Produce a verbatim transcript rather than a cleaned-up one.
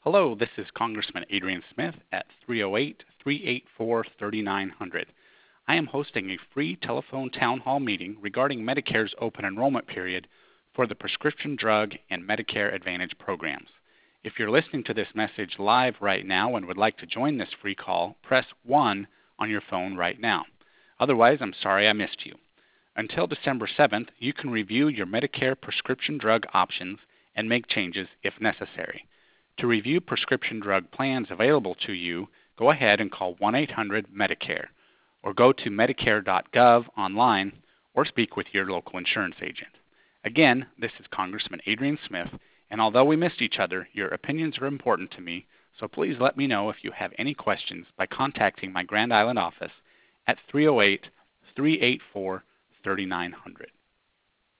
Hello, this is Congressman Adrian Smith at three oh eight, three eight four, three nine zero zero. I am hosting a free telephone town hall meeting regarding Medicare's open enrollment period for the prescription drug and Medicare Advantage programs. If you're listening to this message live right now and would like to join this free call, press one on your phone right now. Otherwise, I'm sorry I missed you. Until December seventh, you can review your Medicare prescription drug options and make changes if necessary. To review prescription drug plans available to you, go ahead and call one eight hundred Medicare, or go to medicare dot gov online, or speak with your local insurance agent. Again, this is Congressman Adrian Smith, and although we missed each other, your opinions are important to me, so please let me know if you have any questions by contacting my Grand Island office at three oh eight, three eight four, three nine zero zero.